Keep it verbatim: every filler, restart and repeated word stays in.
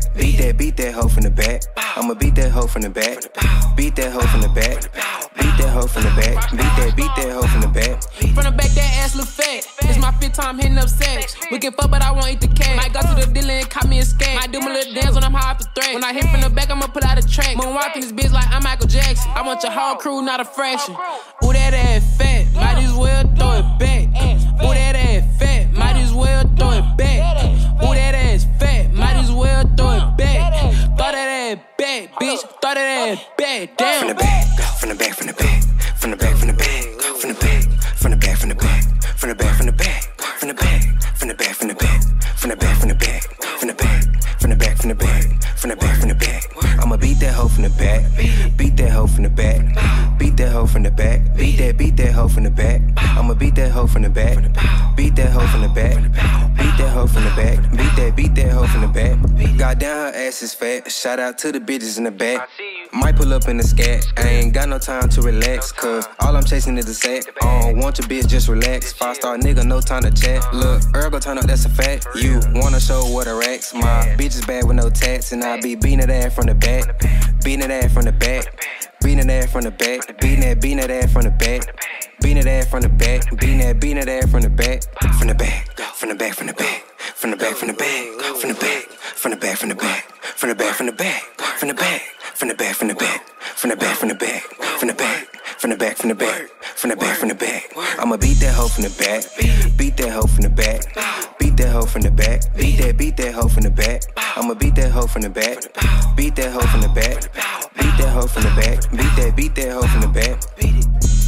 Beat that, beat that hoe from the back. I'ma beat that hoe from the back. Beat that hoe from the back. Beat that hoe from the back. Beat that, beat that hoe from the back. From the back, that ass look fat. It's my fifth time hitting up sex. We can fuck, but I won't eat the cat. Might go to the dealer and cop me a skate. Might do my little dance when I'm high off the threat. When I hit from the back, I'ma put out a track. Moonwalking this bitch like I'm Michael Jackson. I want your whole crew, not a fraction. Ooh, that ass fat. Might as well throw it back. Ooh, that ass fat. Might as well throw it back. Ooh, that ass fat. Might as well throw it back. Throw that ass back, bitch. Throw that ass back. Damn. From the back, from the back, from the back. From the back, from the back, from the back, from the back, from the back, from the back, from the back, from the back, from the back, from the back, from the back, from the back, from the back, from the back, from the back, from the back, from the back. I'ma beat that hoe from the back, beat that hoe from the back, beat that hoe from the back, beat that, beat that hoe from the back. I'ma beat that hoe from the back, beat that hoe from the back, beat that hoe from the back, beat that, beat that hoe from the back. Goddamn, her ass is fat. Shout out to the bitches in the back. Might pull up in the scat. I ain't got no time to relax, cause all I'm chasing is the sack. I don't want your bitch, just relax. Five star nigga, no time to chat. Look, Earl gon' turn up, that's a fact. You wanna show what a racks. My bitch is bad with no tats, and I be beating that ass from the back. Beating that ass from the back. Beating that ass from the back. Beating that, beating that ass from the back. Beating that ass from the back. Beating that, beating that ass from the back. From the back, from the back, from the back. From the back, from the back, from the back, from the back, from the back, from the back, from the back, from the back, from the back, from the back, from the back, from the back, from the back, from the back, from the back, from the back, from the back. I'ma beat that hoe from the back, beat that hoe from the back, beat that hoe from the back, beat that, beat that hoe from the back. I'ma beat that hoe from the back, beat that hoe from the back, beat that hoe from the back, beat that, beat that hoe from the back.